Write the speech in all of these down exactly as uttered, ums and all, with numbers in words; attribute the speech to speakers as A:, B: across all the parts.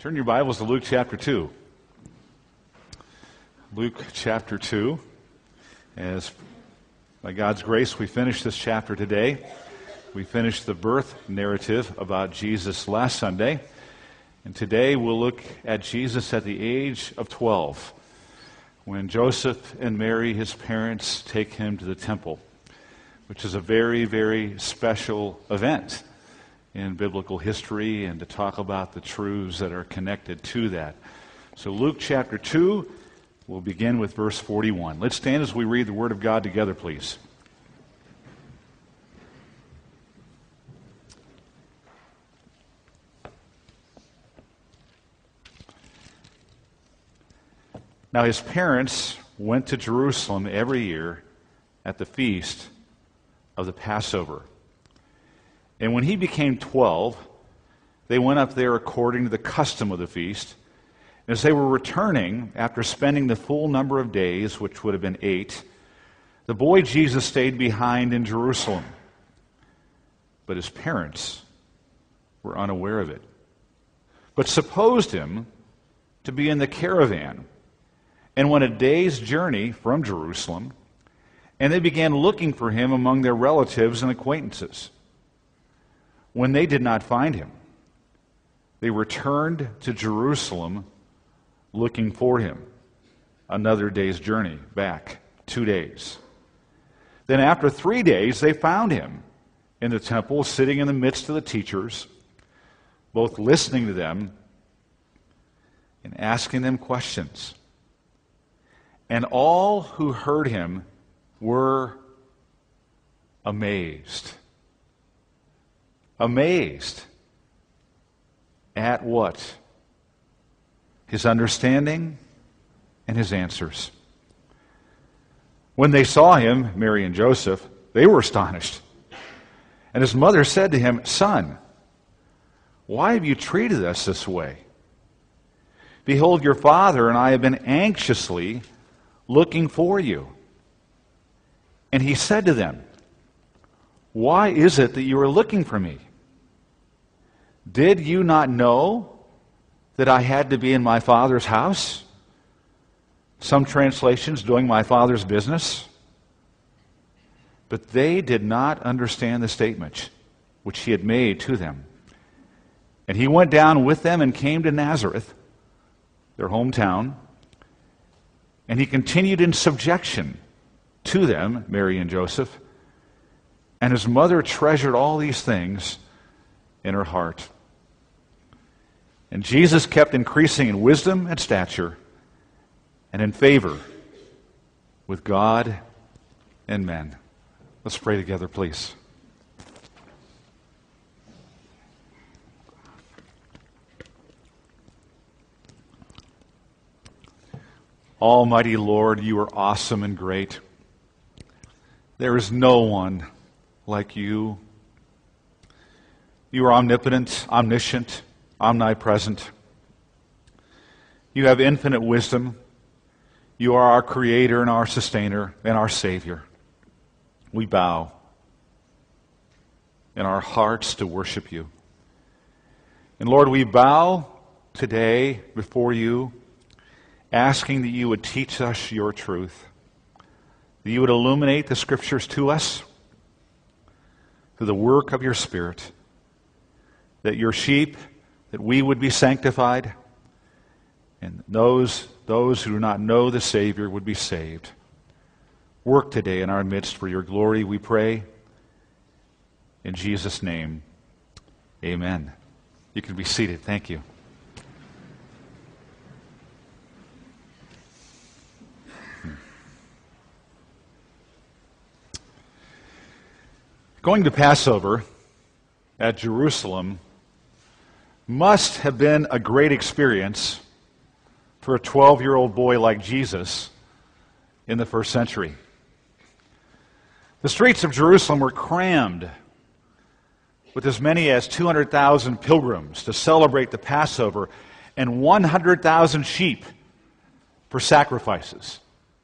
A: Turn your Bibles to Luke chapter two. Luke chapter two. As by God's grace we finish this chapter today. We finished the birth narrative about Jesus last Sunday. And today we'll look at Jesus at the age of twelve, when Joseph and Mary, his parents, take him to the temple, which is a very, very special event in biblical history, and to talk about the truths that are connected to that. So Luke chapter two, we'll begin with verse forty-one. Let's stand as we read the Word of God together, please. Now his parents went to Jerusalem every year at the feast of the Passover. And when he became twelve, they went up there according to the custom of the feast. And as they were returning, after spending the full number of days, which would have been eight, the boy Jesus stayed behind in Jerusalem. But his parents were unaware of it, but supposed him to be in the caravan, and went a day's journey from Jerusalem, and they began looking for him among their relatives and acquaintances. When they did not find him, they returned to Jerusalem looking for him. Another day's journey back, two days. Then after three days, they found him in the temple, sitting in the midst of the teachers, both listening to them and asking them questions. And all who heard him were amazed. Amazed at what? His understanding and his answers. When they saw him, Mary and Joseph, they were astonished. And his mother said to him, "Son, why have you treated us this way? Behold, your father and I have been anxiously looking for you." And he said to them, "Why is it that you are looking for me? Did you not know that I had to be in my Father's house?" Some translations, doing my Father's business. But they did not understand the statement which he had made to them. And he went down with them and came to Nazareth, their hometown, and he continued in subjection to them, Mary and Joseph, and his mother treasured all these things in her heart. And Jesus kept increasing in wisdom and stature and in favor with God and men. Let's pray together, please. Almighty Lord, you are awesome and great. There is no one like you. You are omnipotent, omniscient, omnipresent. You have infinite wisdom. You are our Creator and our Sustainer and our Savior. We bow in our hearts to worship you. And Lord, we bow today before you, asking that you would teach us your truth, that you would illuminate the Scriptures to us through the work of your Spirit, that your sheep, that we would be sanctified, and those, those who do not know the Savior would be saved. Work today in our midst for your glory, we pray. In Jesus' name, amen. You can be seated. Thank you. Going to Passover at Jerusalem must have been a great experience for a twelve-year-old boy like Jesus in the first century. The streets of Jerusalem were crammed with as many as two hundred thousand pilgrims to celebrate the Passover and one hundred thousand sheep for sacrifices.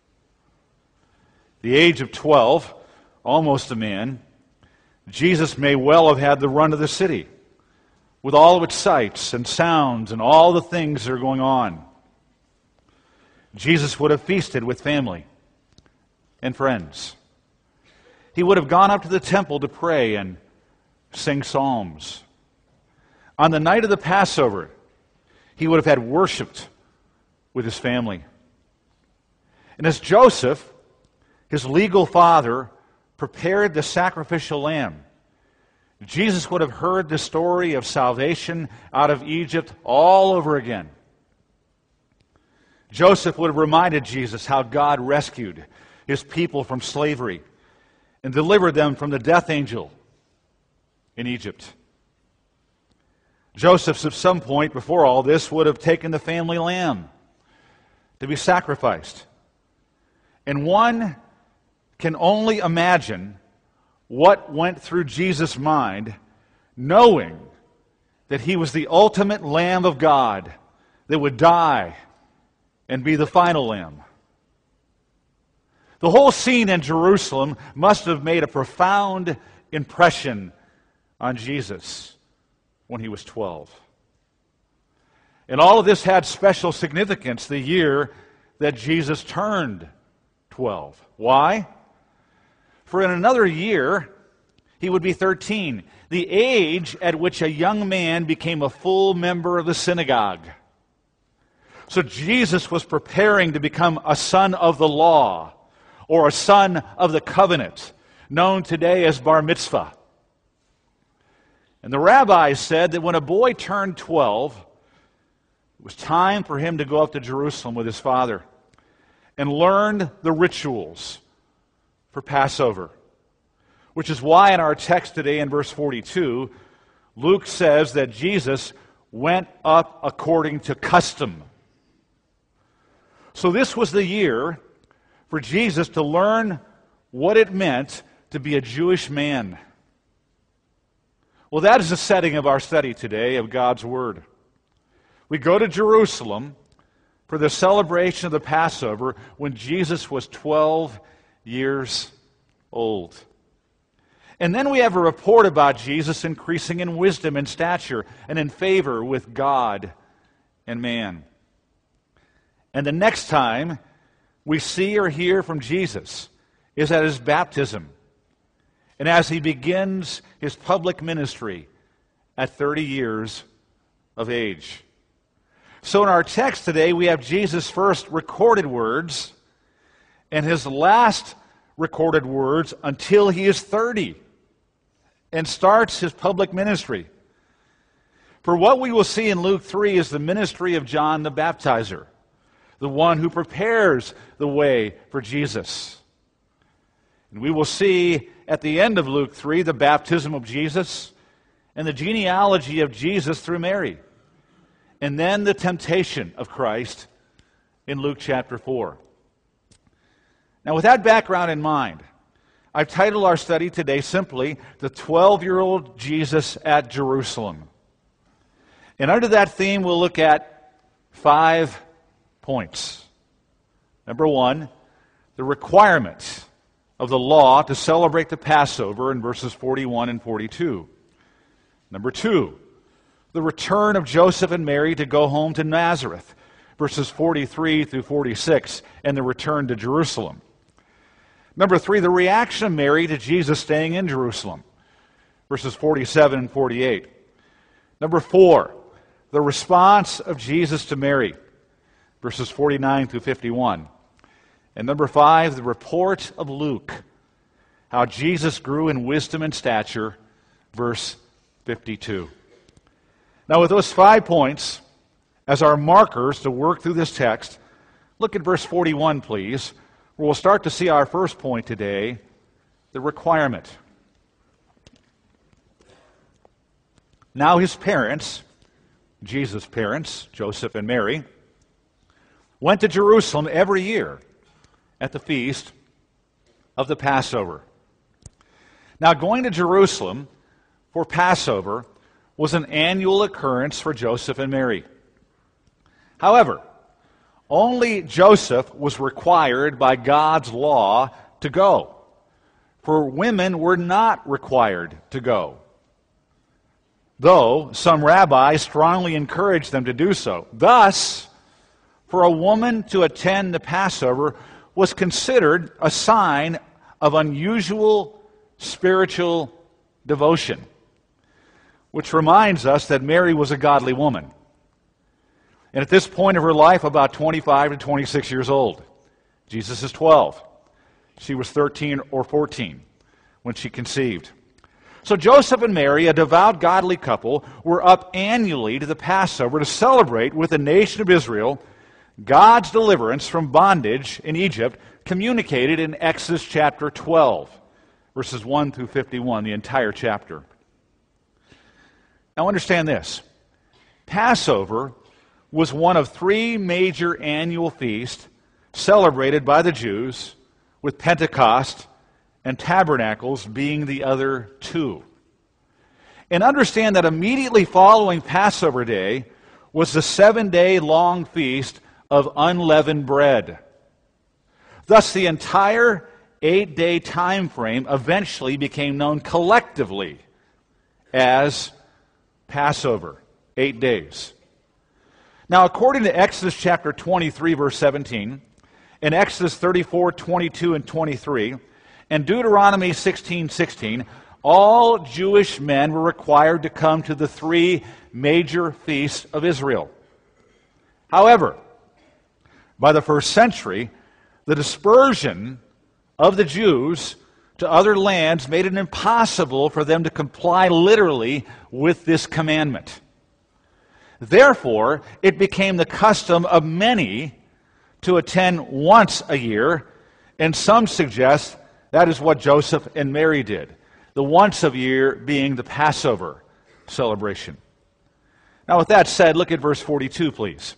A: The age of twelve, almost a man, Jesus may well have had the run of the city, with all of its sights and sounds and all the things that are going on. Jesus would have feasted with family and friends. He would have gone up to the temple to pray and sing psalms. On the night of the Passover, he would have had worshiped with his family. And as Joseph, his legal father, prepared the sacrificial lamb, Jesus would have heard the story of salvation out of Egypt all over again. Joseph would have reminded Jesus how God rescued his people from slavery and delivered them from the death angel in Egypt. Joseph, at some point before all this, would have taken the family lamb to be sacrificed. And one can only imagine what went through Jesus' mind, knowing that he was the ultimate Lamb of God that would die and be the final Lamb. The whole scene in Jerusalem must have made a profound impression on Jesus when he was twelve. And all of this had special significance the year that Jesus turned twelve. Why? For in another year, he would be thirteen, the age at which a young man became a full member of the synagogue. So Jesus was preparing to become a son of the law, or a son of the covenant, known today as bar mitzvah. And the rabbis said that when a boy turned twelve, it was time for him to go up to Jerusalem with his father and learn the rituals for Passover. Which is why in our text today in verse forty-two, Luke says that Jesus went up according to custom. So this was the year for Jesus to learn what it meant to be a Jewish man. Well, that is the setting of our study today of God's Word. We go to Jerusalem for the celebration of the Passover when Jesus was twelve years old. And then we have a report about Jesus increasing in wisdom and stature and in favor with God and man. And the next time we see or hear from Jesus is at his baptism, and as he begins his public ministry at thirty years of age. So in our text today, we have Jesus' first recorded words and his last recorded words until he is thirty and starts his public ministry. For what we will see in Luke three is the ministry of John the Baptizer, the one who prepares the way for Jesus. And we will see at the end of Luke three the baptism of Jesus and the genealogy of Jesus through Mary. And then the temptation of Christ in Luke chapter four. Now, with that background in mind, I've titled our study today simply, The twelve-Year-Old Jesus at Jerusalem. And under that theme, we'll look at five points. Number one, the requirement of the law to celebrate the Passover in verses forty-one and forty-two. Number two, the return of Joseph and Mary to go home to Nazareth, verses forty-three through forty-six, and the return to Jerusalem. Number three, the reaction of Mary to Jesus staying in Jerusalem, verses forty-seven and forty-eight. Number four, the response of Jesus to Mary, verses forty-nine through fifty-one. And number five, the report of Luke, how Jesus grew in wisdom and stature, verse fifty-two. Now, with those five points as our markers to work through this text, look at verse forty-one, please, where we'll start to see our first point today, the requirement. Now his parents, Jesus' parents, Joseph and Mary, went to Jerusalem every year at the feast of the Passover. Now, going to Jerusalem for Passover was an annual occurrence for Joseph and Mary. However, only Joseph was required by God's law to go, for women were not required to go. though some rabbis strongly encouraged them to do so. Thus, for a woman to attend the Passover was considered a sign of unusual spiritual devotion, which reminds us that Mary was a godly woman. And at this point of her life, about twenty-five to twenty-six years old. Jesus is twelve. She was thirteen or fourteen when she conceived. So Joseph and Mary, a devout, godly couple, were up annually to the Passover to celebrate with the nation of Israel God's deliverance from bondage in Egypt, communicated in Exodus chapter twelve, verses one through fifty-one, the entire chapter. Now understand this. Passover was one of three major annual feasts celebrated by the Jews, with Pentecost and Tabernacles being the other two. And understand that immediately following Passover Day was the seven-day long feast of unleavened bread. Thus, the entire eight-day time frame eventually became known collectively as Passover, eight days. Now, according to Exodus chapter twenty-three, verse seventeen, and Exodus thirty-four, twenty-two, and twenty-three, and Deuteronomy sixteen, sixteen, all Jewish men were required to come to the three major feasts of Israel. However, by the first century, the dispersion of the Jews to other lands made it impossible for them to comply literally with this commandment. Therefore, it became the custom of many to attend once a year, and some suggest that is what Joseph and Mary did, the once a year being the Passover celebration. Now, with that said, look at verse forty-two, please.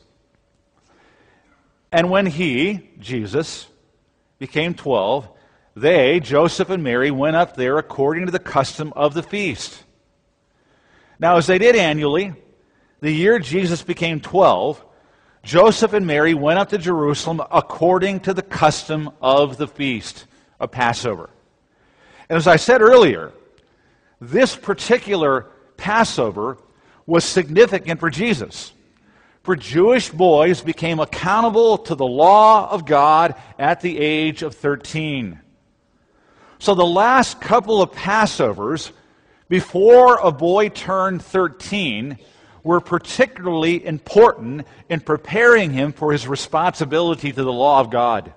A: And when he, Jesus, became twelve, they, Joseph and Mary, went up there according to the custom of the feast. Now, as they did annually, the year Jesus became twelve, Joseph and Mary went up to Jerusalem according to the custom of the feast of Passover. And as I said earlier, this particular Passover was significant for Jesus. For Jewish boys became accountable to the law of God at the age of thirteen. So the last couple of Passovers before a boy turned thirteen were particularly important in preparing him for his responsibility to the law of God.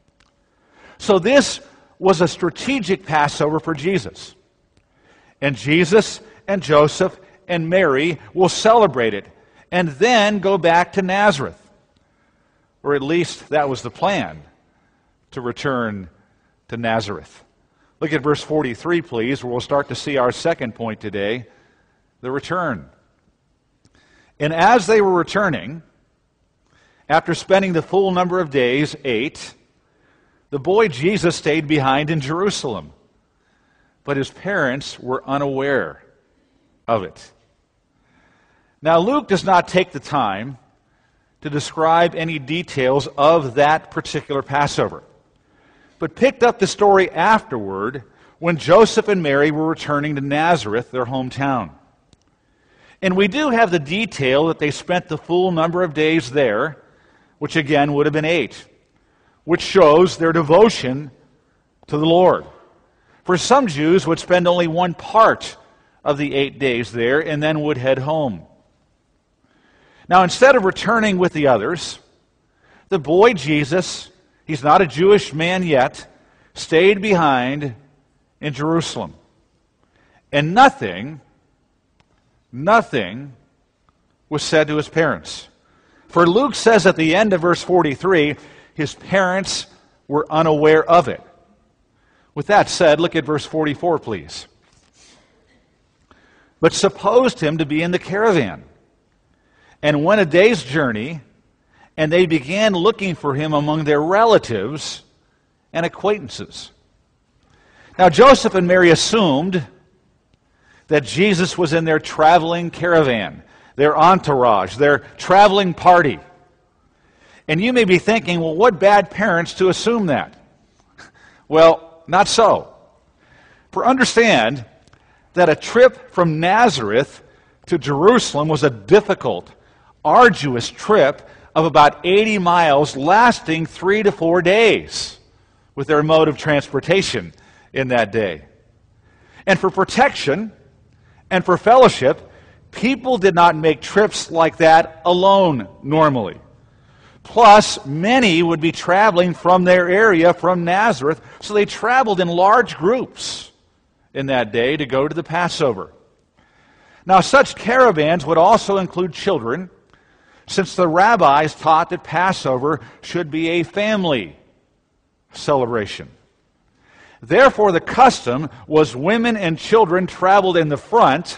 A: So this was a strategic Passover for Jesus. And Jesus and Joseph and Mary will celebrate it and then go back to Nazareth. Or at least that was the plan, to return to Nazareth. Look at verse forty-three, please, where we'll start to see our second point today, the return. And as they were returning, after spending the full number of days, eight, the boy Jesus stayed behind in Jerusalem, but his parents were unaware of it. Now, Luke does not take the time to describe any details of that particular Passover, but picked up the story afterward when Joseph and Mary were returning to Nazareth, their hometown. And we do have the detail that they spent the full number of days there, which again would have been eight, which shows their devotion to the Lord. For some Jews would spend only one part of the eight days there and then would head home. Now, instead of returning with the others, the boy Jesus, he's not a Jewish man yet, stayed behind in Jerusalem. And nothing, nothing was said to his parents. For Luke says at the end of verse forty-three, his parents were unaware of it. With that said, look at verse forty-four, please. But supposed him to be in the caravan, and went a day's journey, and they began looking for him among their relatives and acquaintances. Now, Joseph and Mary assumed that Jesus was in their traveling caravan, their entourage, their traveling party. And you may be thinking, well, what bad parents to assume that? Well, not so. For understand that a trip from Nazareth to Jerusalem was a difficult, arduous trip of about eighty miles, lasting three to four days with their mode of transportation in that day. And for protection and for fellowship, people did not make trips like that alone normally. Plus, many would be traveling from their area, from Nazareth, so they traveled in large groups in that day to go to the Passover. Now, such caravans would also include children, since the rabbis taught that Passover should be a family celebration. Therefore, the custom was women and children traveled in the front,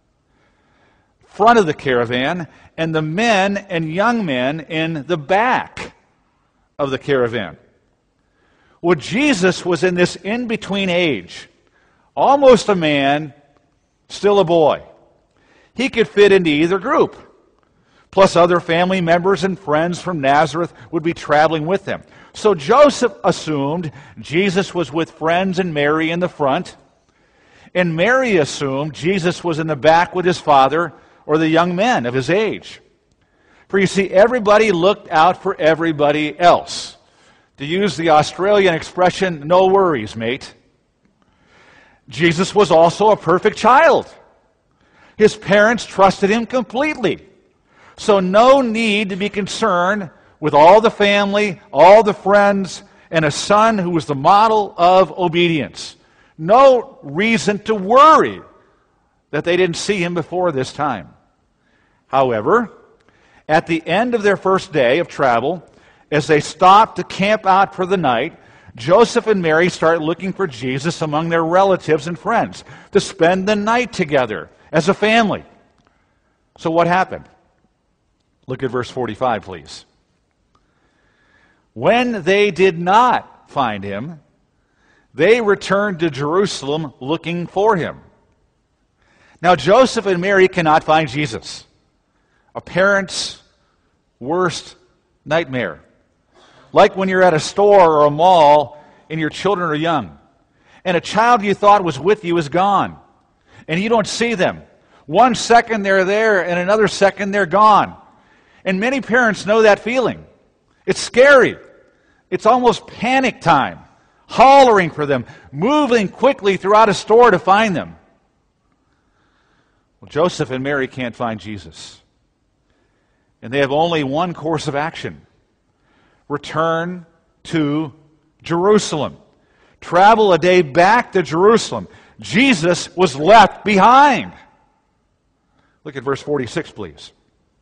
A: front of the caravan, and the men and young men in the back of the caravan. Well, Jesus was in this in-between age, almost a man, still a boy. He could fit into either group. Plus other family members and friends from Nazareth would be traveling with them. So Joseph assumed Jesus was with friends and Mary in the front, and Mary assumed Jesus was in the back with his father or the young men of his age. For you see, everybody looked out for everybody else. To use the Australian expression, no worries, mate. Jesus was also a perfect child. His parents trusted him completely. So no need to be concerned with all the family, all the friends, and a son who was the model of obedience. No reason to worry that they didn't see him before this time. However, at the end of their first day of travel, as they stopped to camp out for the night, Joseph and Mary start looking for Jesus among their relatives and friends to spend the night together as a family. So what happened? Look at verse forty-five, please. When they did not find him, they returned to Jerusalem looking for him. Now Joseph and Mary cannot find Jesus. A parent's worst nightmare. Like when you're at a store or a mall and your children are young, and a child you thought was with you is gone, and you don't see them. One second they're there, and another second they're gone. And many parents know that feeling. It's scary. It's almost panic time, hollering for them, moving quickly throughout a store to find them. Well, Joseph and Mary can't find Jesus. And they have only one course of action. Return to Jerusalem. Travel a day back to Jerusalem. Jesus was left behind. Look at verse forty-six, please.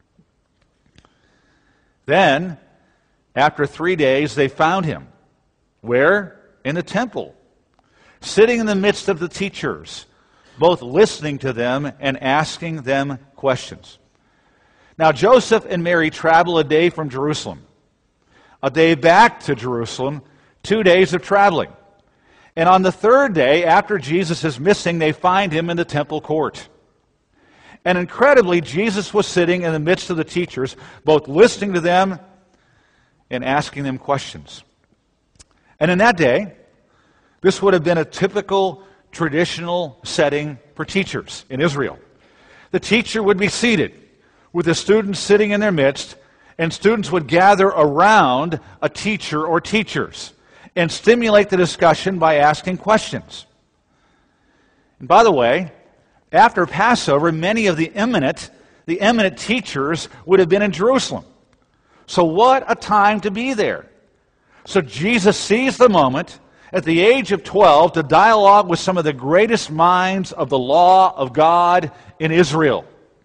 A: Then, after three days, they found him. Where? In the temple, sitting in the midst of the teachers, both listening to them and asking them questions. Now, Joseph and Mary travel a day from Jerusalem, a day back to Jerusalem, two days of traveling. And on the third day, after Jesus is missing, they find him in the temple court. And incredibly, Jesus was sitting in the midst of the teachers, both listening to them and asking them questions. And in that day, this would have been a typical traditional setting for teachers in Israel. The teacher would be seated with the students sitting in their midst, and students would gather around a teacher or teachers and stimulate the discussion by asking questions. And by the way, after Passover, many of the eminent, the eminent teachers would have been in Jerusalem. So what a time to be there. So Jesus seized the moment at the age of twelve to dialogue with some of the greatest minds of the law of God in Israel.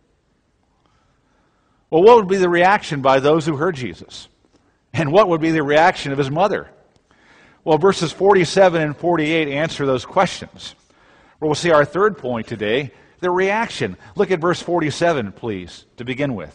A: Well, what would be the reaction by those who heard Jesus? And what would be the reaction of his mother? Well, verses forty-seven and forty-eight answer those questions. Well, we'll see our third point today, the reaction. Look at verse forty-seven, please, to begin with.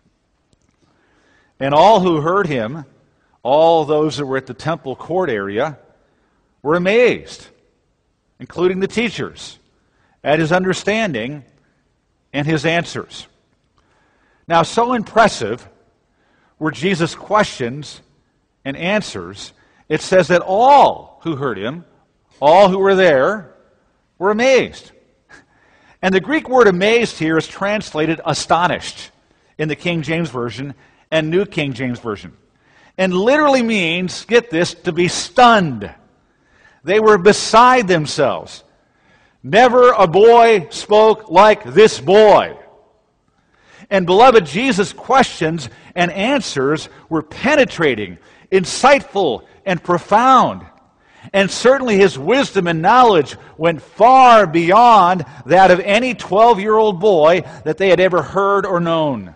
A: And all who heard him, all those that were at the temple court area, were amazed, including the teachers, at his understanding and his answers. Now, so impressive were Jesus' questions and answers, it says that all who heard him, all who were there, were amazed. And the Greek word amazed here is translated astonished in the King James Version and New King James Version. And literally means, get this, to be stunned. They were beside themselves. Never a boy spoke like this boy. And beloved, Jesus' questions and answers were penetrating, insightful, and profound. And certainly his wisdom and knowledge went far beyond that of any twelve-year-old boy that they had ever heard or known.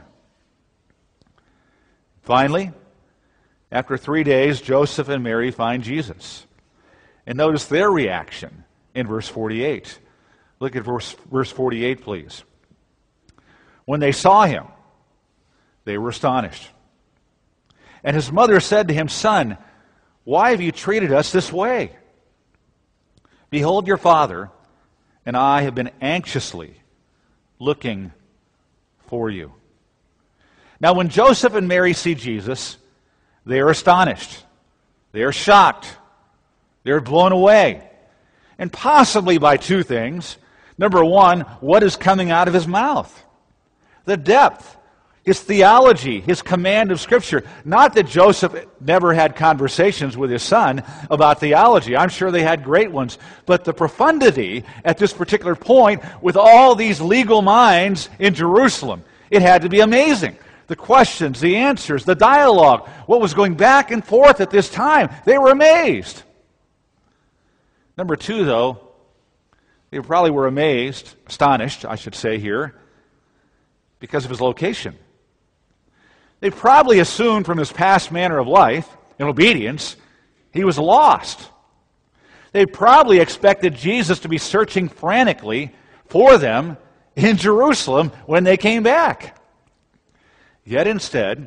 A: Finally, after three days, Joseph and Mary find Jesus. And notice their reaction in verse forty-eight. Look at verse, verse forty-eight, please. When they saw him, they were astonished. And his mother said to him, Son, why have you treated us this way? Behold, your father and I have been anxiously looking for you. Now, when Joseph and Mary see Jesus, they are astonished. They are shocked. They are blown away. And possibly by two things. Number one, what is coming out of his mouth? The depth, his theology, his command of Scripture. Not that Joseph never had conversations with his son about theology. I'm sure they had great ones. But the profundity at this particular point with all these legal minds in Jerusalem, it had to be amazing. The questions, the answers, the dialogue, what was going back and forth at this time. They were amazed. Number two, though, they probably were amazed, astonished, I should say here, because of his location. They probably assumed from his past manner of life and obedience, he was lost. They probably expected Jesus to be searching frantically for them in Jerusalem when they came back. Yet instead,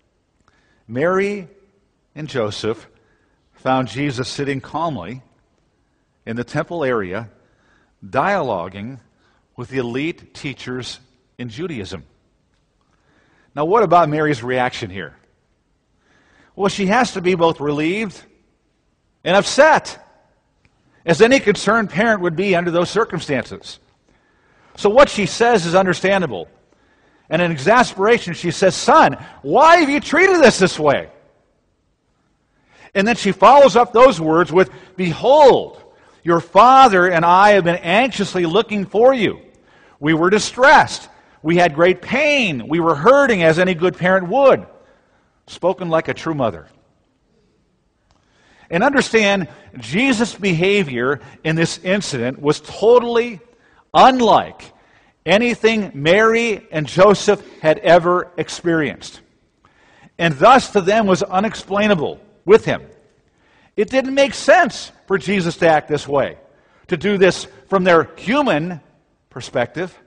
A: Mary and Joseph found Jesus sitting calmly in the temple area, dialoguing with the elite teachers in Judaism. Now, what about Mary's reaction here? Well, she has to be both relieved and upset, as any concerned parent would be under those circumstances. So what she says is understandable. And in exasperation, she says, Son, why have you treated us this way? And then she follows up those words with, Behold, your father and I have been anxiously looking for you. We were distressed. We had great pain. We were hurting as any good parent would. Spoken like a true mother. And understand, Jesus' behavior in this incident was totally unlike anything Mary and Joseph had ever experienced. And thus to them was unexplainable with him. It didn't make sense for Jesus to act this way, to do this from their human perspective.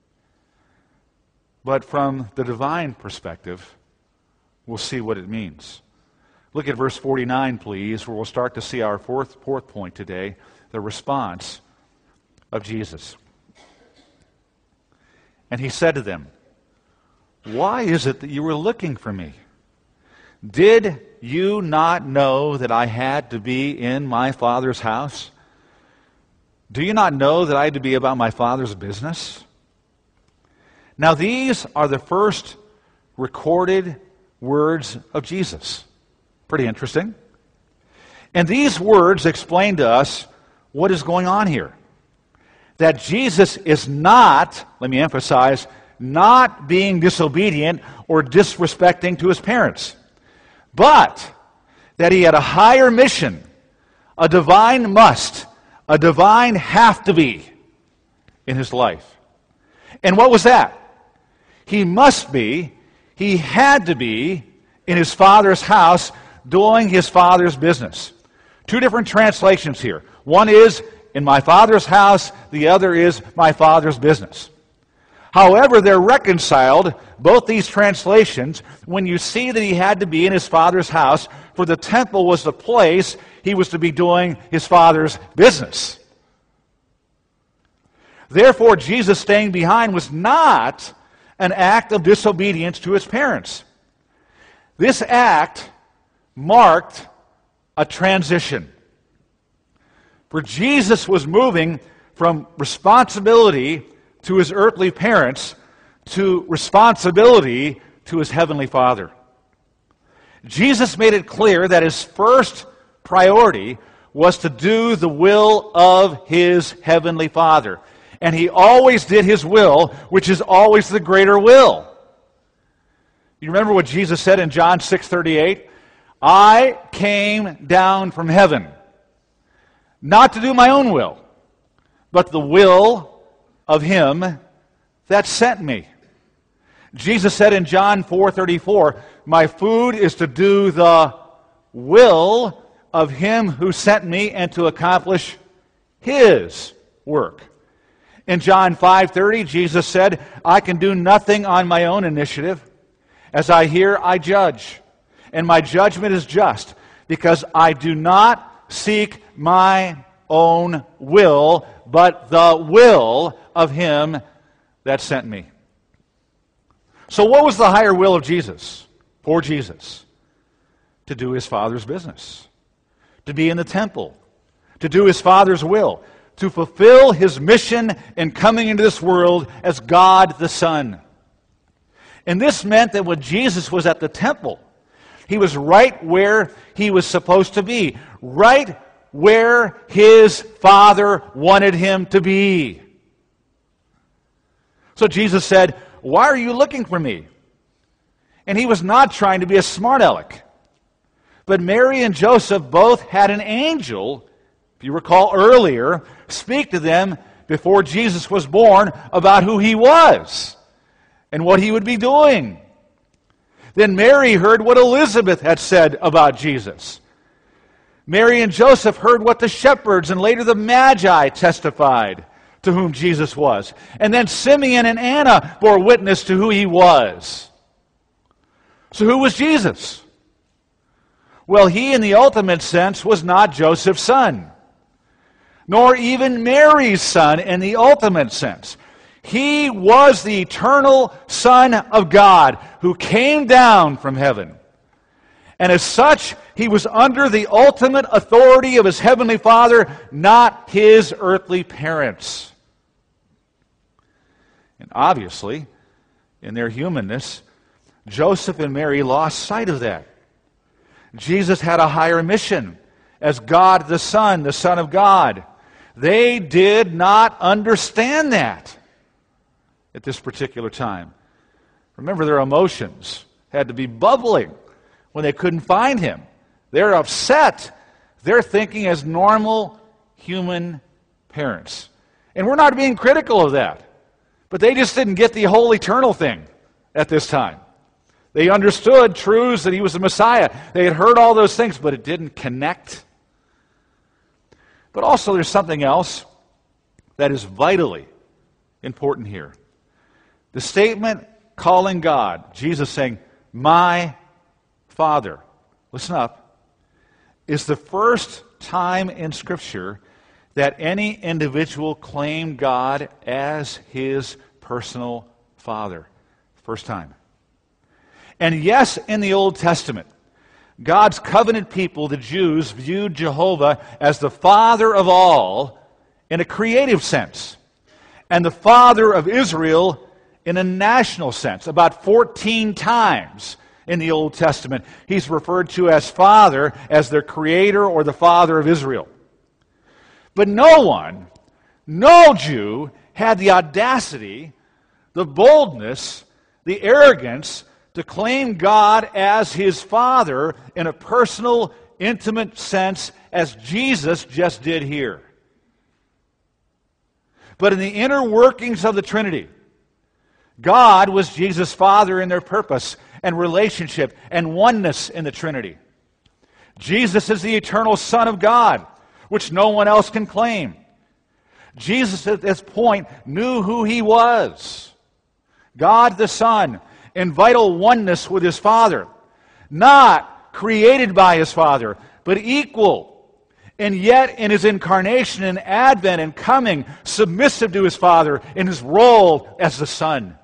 A: But from the divine perspective, we'll see what it means. Look at verse forty-nine, please, where we'll start to see our fourth, fourth point today, the response of Jesus. And he said to them, Why is it that you were looking for me? Did you not know that I had to be in my Father's house? Do you not know that I had to be about my Father's business? Now these are the first recorded words of Jesus. Pretty interesting. And these words explain to us what is going on here. That Jesus is not, let me emphasize, not being disobedient or disrespecting to his parents, but that he had a higher mission, a divine must, a divine have to be in his life. And what was that? He must be, he had to be in his Father's house doing his Father's business. Two different translations here. One is, in my Father's house, the other is my Father's business. However, they're reconciled, both these translations, when you see that he had to be in his Father's house, for the temple was the place he was to be doing his Father's business. Therefore, Jesus staying behind was not an act of disobedience to his parents. This act marked a transition. For Jesus was moving from responsibility to his earthly parents to responsibility to his heavenly Father. Jesus made it clear that his first priority was to do the will of his heavenly Father. And he always did his will, which is always the greater will. You remember what Jesus said in John six thirty-eight? I came down from heaven, not to do my own will, but the will of him that sent me. Jesus said in John four thirty-four, my food is to do the will of him who sent me and to accomplish his work. In John five thirty, Jesus said, I can do nothing on my own initiative. As I hear, I judge. And my judgment is just, because I do not seek my own will, but the will of him that sent me. So what was the higher will of Jesus? For Jesus? To do his Father's business. To be in the temple. To do his Father's will. To fulfill his mission in coming into this world as God the Son. And this meant that when Jesus was at the temple, he was right where he was supposed to be. Right where his Father wanted him to be. So Jesus said, why are you looking for me? And he was not trying to be a smart aleck. But Mary and Joseph both had an angel, if you recall earlier, speak to them before Jesus was born about who he was and what he would be doing. Then Mary heard what Elizabeth had said about Jesus. Mary and Joseph heard what the shepherds and later the Magi testified to whom Jesus was. And then Simeon and Anna bore witness to who he was. So who was Jesus? Well, he in the ultimate sense was not Joseph's son, nor even Mary's son in the ultimate sense. He was the eternal Son of God who came down from heaven. And as such, he was under the ultimate authority of his heavenly Father, not his earthly parents. And obviously, in their humanness, Joseph and Mary lost sight of that. Jesus had a higher mission as God the Son, the Son of God. They did not understand that at this particular time. Remember, their emotions had to be bubbling when they couldn't find him. They're upset. They're thinking as normal human parents. And we're not being critical of that. But they just didn't get the whole eternal thing at this time. They understood truths that he was the Messiah. They had heard all those things, but it didn't connect. But also there's something else that is vitally important here. The statement calling God, Jesus saying, my Father, listen up, is the first time in Scripture that any individual claimed God as his personal Father. First time. And yes, in the Old Testament, God's covenant people, the Jews, viewed Jehovah as the Father of all in a creative sense, and the Father of Israel in a national sense. About fourteen times in the Old Testament, he's referred to as Father, as their creator or the Father of Israel. But no one, no Jew, had the audacity, the boldness, the arrogance to claim God as his Father in a personal, intimate sense as Jesus just did here. But in the inner workings of the Trinity, God was Jesus' Father in their purpose and relationship and oneness in the Trinity. Jesus is the eternal Son of God, which no one else can claim. Jesus at this point knew who he was. God the Son, in vital oneness with his Father. Not created by his Father, but equal. And yet in his incarnation and advent and coming, submissive to his Father in his role as the Son.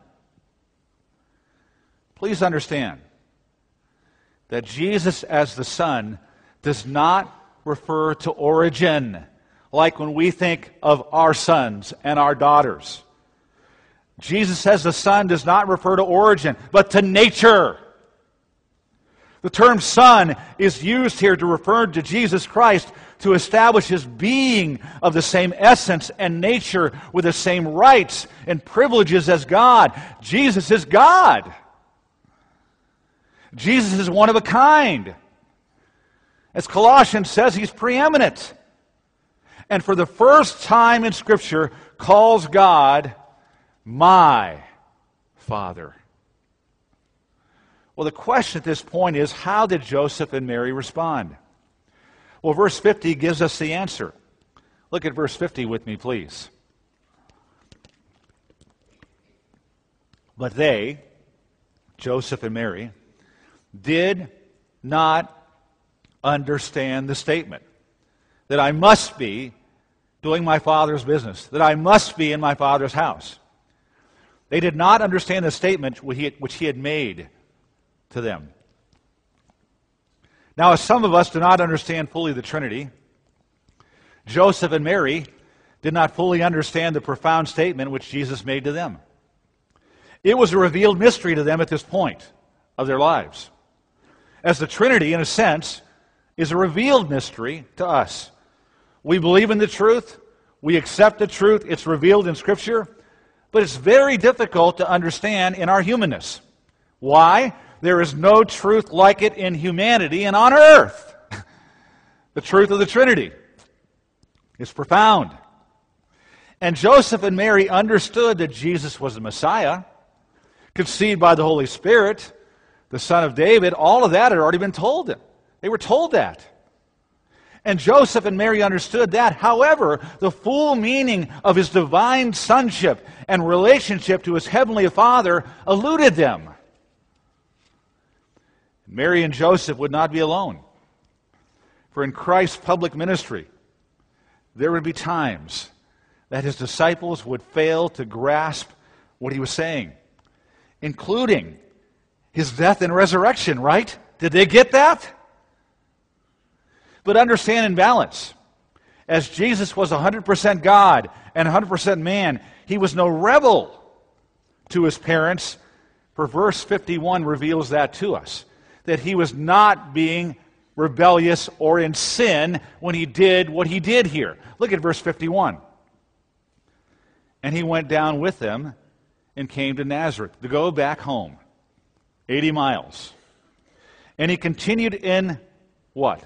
A: Please understand that Jesus as the Son does not refer to origin, like when we think of our sons and our daughters. Jesus says the Son does not refer to origin, but to nature. The term Son is used here to refer to Jesus Christ to establish His being of the same essence and nature with the same rights and privileges as God. Jesus is God. Jesus is one of a kind. As Colossians says, He's preeminent. And for the first time in Scripture, calls God my Father. Well, the question at this point is, how did Joseph and Mary respond? Well, verse fifty gives us the answer. Look at verse fifty with me, please. But they, Joseph and Mary, did not understand the statement that I must be doing my Father's business, that I must be in my Father's house. They did not understand the statement which he had, which he had made to them. Now, as some of us do not understand fully the Trinity, Joseph and Mary did not fully understand the profound statement which Jesus made to them. It was a revealed mystery to them at this point of their lives. As the Trinity, in a sense, is a revealed mystery to us. We believe in the truth, we accept the truth, it's revealed in Scripture, but it's very difficult to understand in our humanness. Why? There is no truth like it in humanity and on earth. The truth of the Trinity is profound. And Joseph and Mary understood that Jesus was the Messiah, conceived by the Holy Spirit, the Son of David. All of that had already been told them. They were told that. And Joseph and Mary understood that. However, the full meaning of His divine sonship and relationship to His heavenly Father eluded them. Mary and Joseph would not be alone. For in Christ's public ministry, there would be times that His disciples would fail to grasp what He was saying, including His death and resurrection, right? Did they get that? But understand in balance, as Jesus was one hundred percent God and one hundred percent man, He was no rebel to His parents, for verse fifty-one reveals that to us, that He was not being rebellious or in sin when He did what He did here. Look at verse fifty-one. And He went down with them and came to Nazareth to go back home, eighty miles. And He continued in what?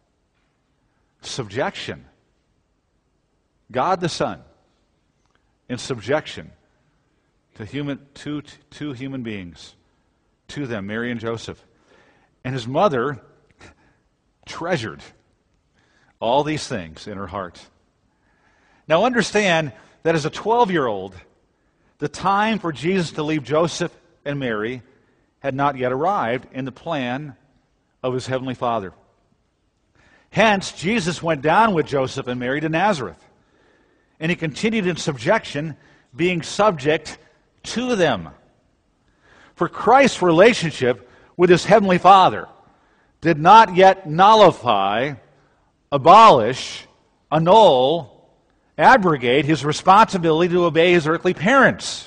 A: Subjection. God the Son in subjection to human to two human beings, to them, Mary and Joseph. And His mother treasured all these things in her heart. Now understand that as a twelve-year-old, the time for Jesus to leave Joseph and Mary had not yet arrived in the plan of His heavenly Father. Hence, Jesus went down with Joseph and Mary to Nazareth, and He continued in subjection, being subject to them. For Christ's relationship with His heavenly Father did not yet nullify, abolish, annul, abrogate His responsibility to obey His earthly parents.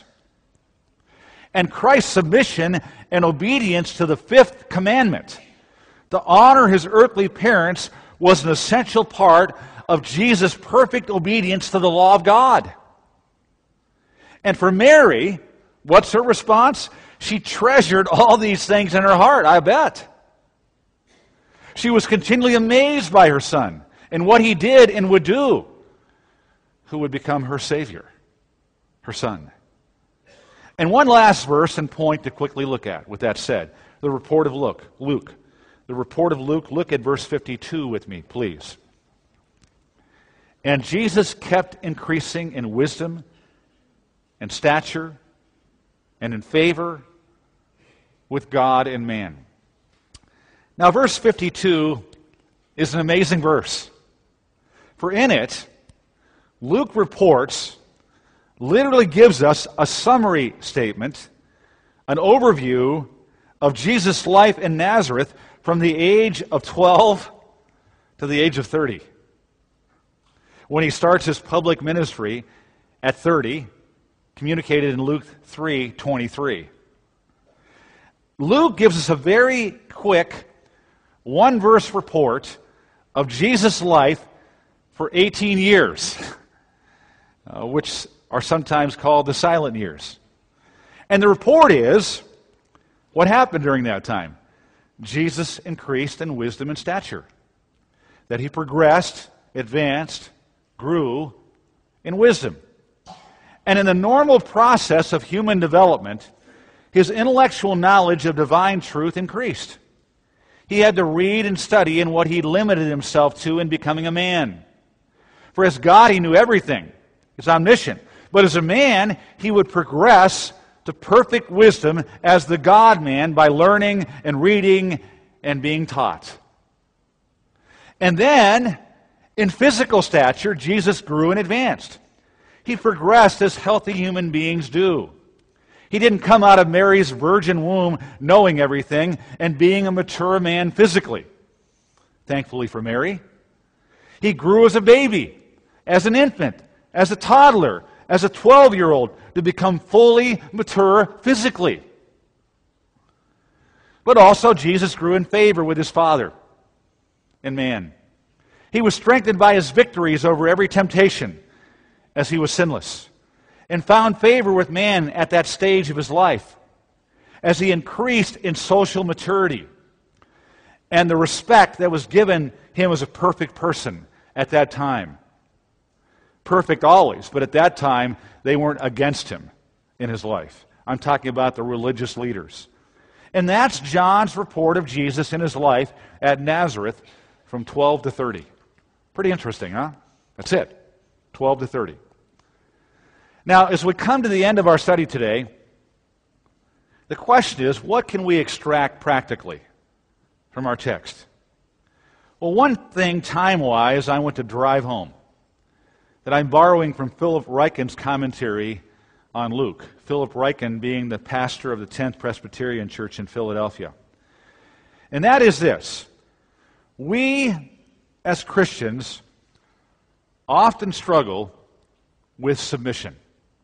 A: And Christ's submission and obedience to the fifth commandment, to honor His earthly parents, was an essential part of Jesus' perfect obedience to the law of God. And for Mary, what's her response? She treasured all these things in her heart, I bet. She was continually amazed by her Son and what He did and would do, who would become her Savior, her Son. And one last verse and point to quickly look at, with that said, the report of Luke. Luke. The report of Luke, look at verse fifty-two with me, please. And Jesus kept increasing in wisdom and stature and in favor with God and man. Now, verse fifty-two is an amazing verse. For in it, Luke reports, literally gives us a summary statement, an overview of Jesus' life in Nazareth from the age of twelve to the age of thirty. When He starts His public ministry at thirty, communicated in Luke three twenty-three. Luke gives us a very quick one-verse report of Jesus' life for eighteen years, uh, which are sometimes called the silent years. And the report is what happened during that time. Jesus increased in wisdom and stature, that he progressed, advanced, grew in wisdom. And in the normal process of human development, his intellectual knowledge of divine truth increased. He had to read and study in what he limited himself to in becoming a man. For as God, he knew everything. He's omniscient. But as a man, he would progress to perfect wisdom as the God-man by learning and reading and being taught. And then, in physical stature, Jesus grew and advanced. He progressed as healthy human beings do. He didn't come out of Mary's virgin womb knowing everything and being a mature man physically. Thankfully for Mary. He grew as a baby, as an infant, as a toddler, as a twelve-year-old, to become fully mature physically. But also Jesus grew in favor with his Father and man. He was strengthened by his victories over every temptation as he was sinless, and found favor with man at that stage of his life as he increased in social maturity and the respect that was given him as a perfect person at that time. Perfect always, but at that time they weren't against him in his life. I'm talking about the religious leaders. And that's John's report of Jesus in his life at Nazareth from twelve to thirty. Pretty interesting, huh? That's it. twelve to thirty. Now, as we come to the end of our study today, the question is, what can we extract practically from our text? Well, one thing, time-wise, I want to drive home, that I'm borrowing from Philip Ryken's commentary on Luke. Philip Ryken being the pastor of the tenth Presbyterian Church in Philadelphia. And that is this: we, as Christians, often struggle with submission.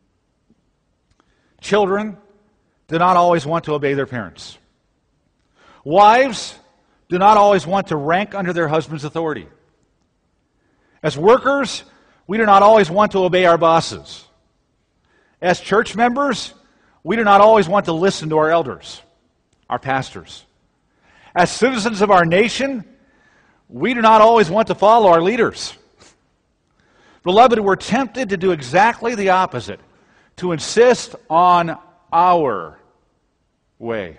A: Children do not always want to obey their parents. Wives do not always want to rank under their husband's authority. As workers, we do not always want to obey our bosses. As church members, we do not always want to listen to our elders, our pastors. As citizens of our nation, we do not always want to follow our leaders. Beloved, we're tempted to do exactly the opposite, to insist on our way.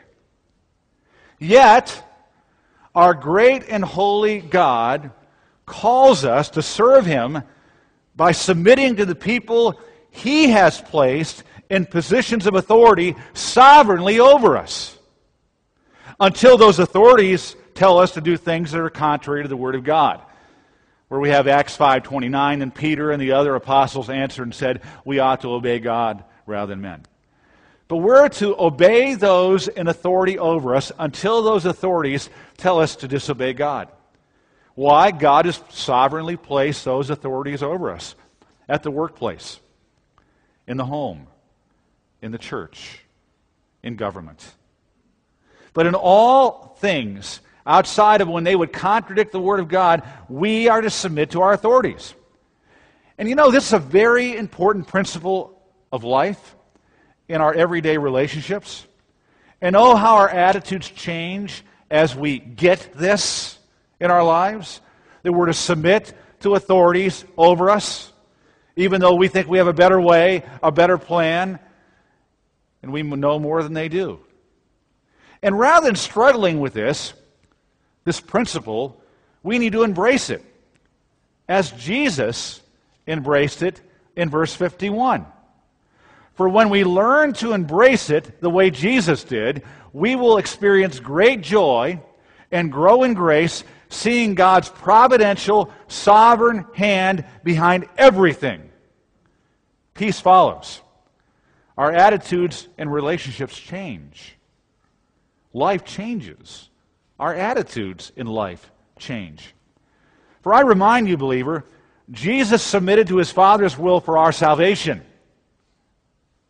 A: Yet, our great and holy God calls us to serve Him by submitting to the people He has placed in positions of authority sovereignly over us, until those authorities tell us to do things that are contrary to the Word of God. Where we have Acts five twenty-nine, and Peter and the other apostles answered and said, we ought to obey God rather than men. But we're to obey those in authority over us until those authorities tell us to disobey God. Why? God has sovereignly placed those authorities over us at the workplace, in the home, in the church, in government. But in all things, outside of when they would contradict the Word of God, we are to submit to our authorities. And you know, this is a very important principle of life in our everyday relationships. And oh, how our attitudes change as we get this in our lives, that we're to submit to authorities over us, even though we think we have a better way, a better plan, and we know more than they do. And rather than struggling with this, this principle, we need to embrace it, as Jesus embraced it in verse fifty-one. For when we learn to embrace it the way Jesus did, we will experience great joy and grow in grace, seeing God's providential, sovereign hand behind everything. Peace follows. Our attitudes and relationships change. Life changes. Our attitudes in life change. For I remind you, believer, Jesus submitted to His Father's will for our salvation.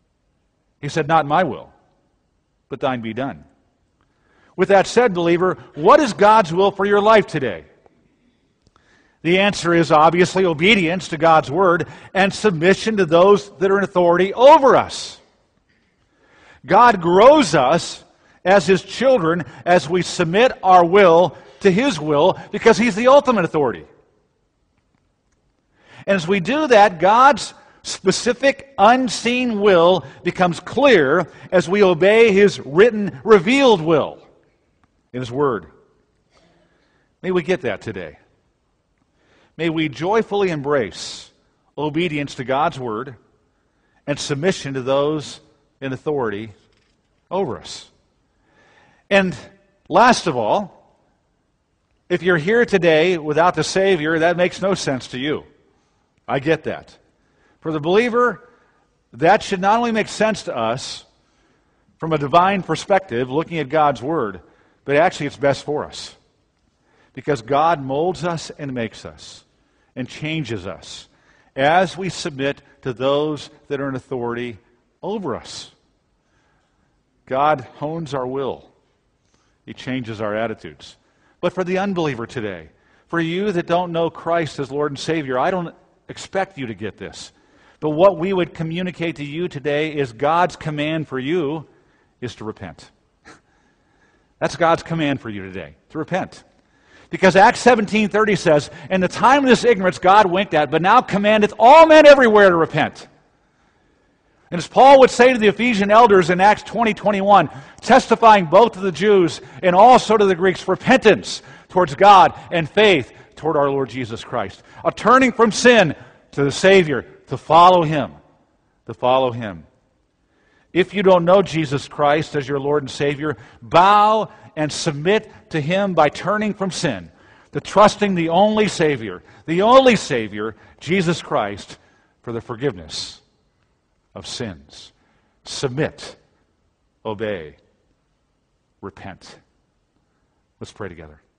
A: He said, not my will, but thine be done. With that said, believer, what is God's will for your life today? The answer is obviously obedience to God's word and submission to those that are in authority over us. God grows us as His children as we submit our will to His will because He's the ultimate authority. And as we do that, God's specific unseen will becomes clear as we obey His written, revealed will in His Word. May we get that today. May we joyfully embrace obedience to God's Word and submission to those in authority over us. And last of all, if you're here today without the Savior, that makes no sense to you. I get that. For the believer, that should not only make sense to us from a divine perspective, looking at God's Word, but actually it's best for us. Because God molds us and makes us and changes us as we submit to those that are in authority over us. God hones our will. He changes our attitudes. But for the unbeliever today, for you that don't know Christ as Lord and Savior, I don't expect you to get this. But what we would communicate to you today is God's command for you is to repent. That's God's command for you today, to repent. Because Acts seventeen thirty says, in the time of this ignorance God winked at, but now commandeth all men everywhere to repent. And as Paul would say to the Ephesian elders in Acts twenty twenty-one, testifying both to the Jews and also to the Greeks, repentance towards God and faith toward our Lord Jesus Christ. A turning from sin to the Savior, to follow Him, to follow Him. If you don't know Jesus Christ as your Lord and Savior, bow and submit to Him by turning from sin, to trusting the only Savior, the only Savior, Jesus Christ, for the forgiveness of sins. Submit, obey, repent. Let's pray together.